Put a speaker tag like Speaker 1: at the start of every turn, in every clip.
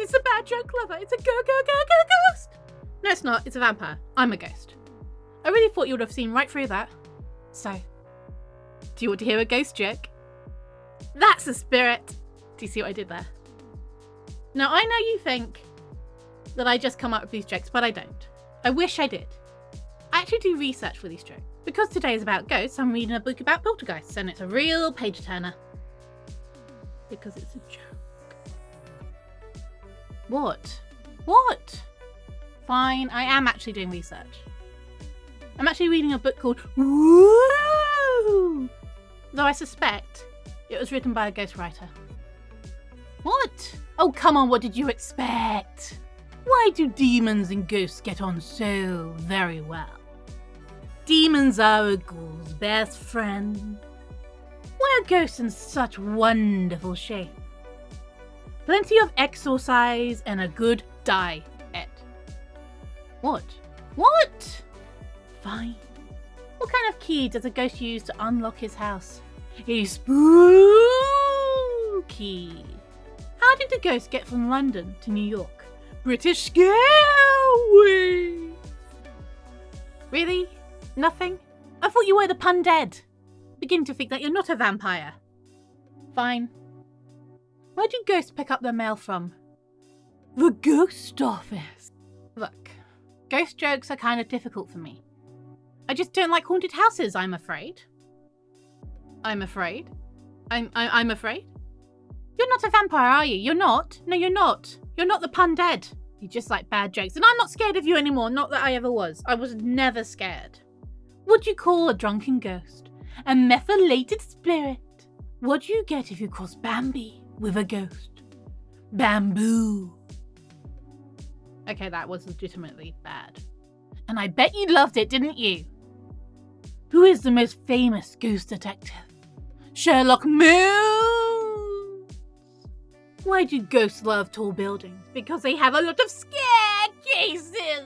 Speaker 1: It's a bad joke, Clover. It's a ghost. No, it's not. It's a vampire. I'm a ghost. I really thought you would have seen right through that. So, do you want to hear a ghost joke? That's a spirit. Do you see what I did there? Now, I know you think that I just come up with these jokes, but I don't. I wish I did. I actually do research for these jokes. Because today is about ghosts, I'm reading a book about poltergeists, and it's a real page-turner. Because it's a joke. What? What? Fine, I am actually doing research. I'm actually reading a book called Woo! Though I suspect it was written by a ghostwriter. What? Oh, come on, what did you expect? Why do demons and ghosts get on so very well? Demons are a ghoul's best friend. Why are ghosts in such wonderful shape? Plenty of exercise and a good diet. What? What? Fine. What kind of key does a ghost use to unlock his house? A spooky. How did the ghost get from London to New York? British Airways. Really? Nothing? I thought you were the Pundead. Beginning to think that you're not a vampire. Fine. Where do ghosts pick up their mail from? The ghost office. Look, ghost jokes are kind of difficult for me. I just don't like haunted houses, I'm afraid. I'm afraid? I'm afraid? You're not a vampire, are you? You're not? No, you're not. You're not the Pundead. You just like bad jokes. And I'm not scared of you anymore. Not that I ever was. I was never scared. What do you call a drunken ghost? A methylated spirit. What do you get if you cross Bambi with a ghost? Bamboo. Okay, that was legitimately bad. And I bet you loved it, didn't you? Who is the most famous ghost detective? Sherlock Holmes. Why do ghosts love tall buildings? Because they have a lot of scare cases.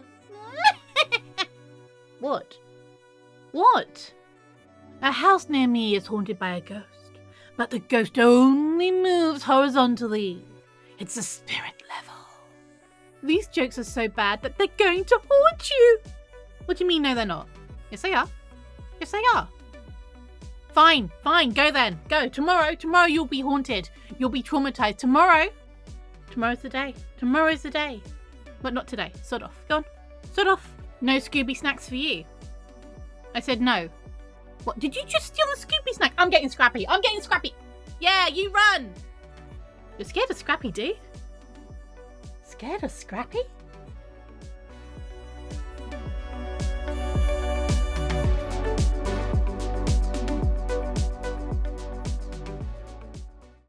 Speaker 1: What? What? A house near me is haunted by a ghost, but the ghost only moves horizontally. It's a spirit level. These jokes are so bad that they're going to haunt you. What do you mean, no, they're not? Yes, they are. Yes, they are. Fine, go then. Go. Tomorrow you'll be haunted. You'll be traumatized. Tomorrow's the day. Tomorrow's the day. But not today. Sod off. Go on. Sod off. No Scooby snacks for you. I said no. What? Did you just steal the Scooby snack? I'm getting Scrappy. Yeah, you run. You're scared of Scrappy, dude? Scared of Scrappy?